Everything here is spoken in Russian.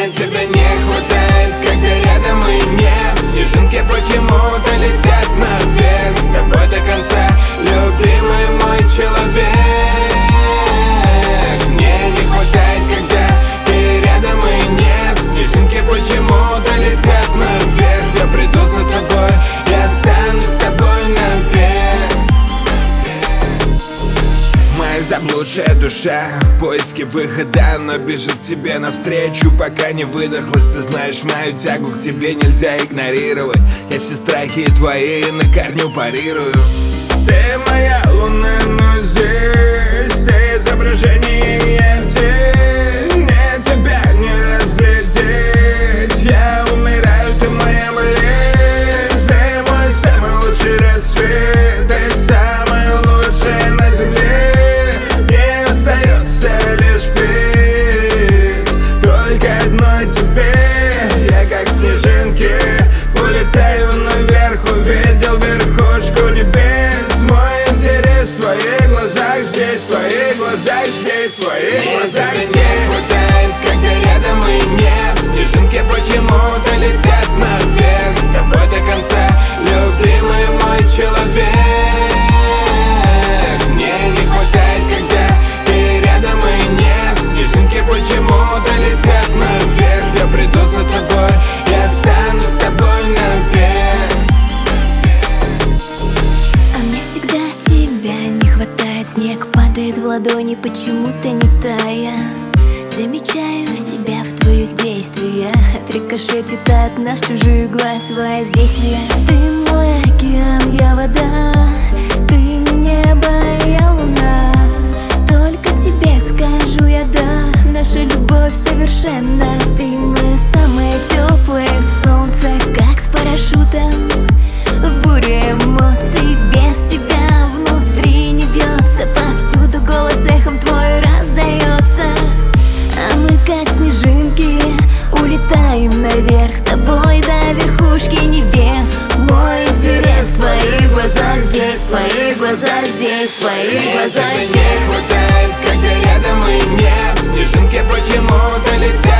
Мне тебя не хватает, когда рядом и нет. Снежинки почему-то летят наверх. С тобой до конца, любимый мой человек. Мне не хватает, когда ты рядом и нет. Снежинки почему-то летят наверх. Я приду за тобой, я останусь с тобой навек. Моя заблудшая душа в поиске выхода, но бежит тебе навстречу, пока не выдохлась. Ты знаешь, мою тягу к тебе нельзя игнорировать. Я все страхи твои на корню парирую. Ты моя луна, но здесь ты изображение, я тень. Мне тебя не разглядеть. Я умираю, ты моя болезнь. Ты мой самый лучший рассвет. Ты самая лучшая на земле. Не остается лишь петь только одной тебе. Я как снежинки улетаю наверх. Увидел верхушку небес. Мой интерес в твоих глазах здесь, в твоих глазах здесь, в твоих глазах здесь. Мне не хватает, когда рядом и нет. Снежинки почему-то летят наверх. С тобой до конца, любимый мой человек. Мне не хватает, когда ты рядом и нет. Снежинки почему-то летят наверх. Я приду за тобой, я останусь с тобой навек. А мне всегда тебя не хватает. Снег падает в ладони, почему-то не тая. Замечаю себя в твоих действиях. Отрикошетит от нас чужих глаз воздействия. Ты мой океан, я вода. Ты небо, я луна. Только тебе скажу я да. Наша любовь совершенна. Ты мое самое теплое солнце, как с парашютом в буре эмоций. Без тебя внутри не бьется. Повсюду голос эхом твой раздается. А мы как снежинки улетаем наверх. С тобой до верхушки небес. Мой интерес в твоих глазах здесь, в твоих глазах здесь, в твоих глазах здесь. Мне тебя не хватает, когда рядом и нет. Снежинки почему-то летят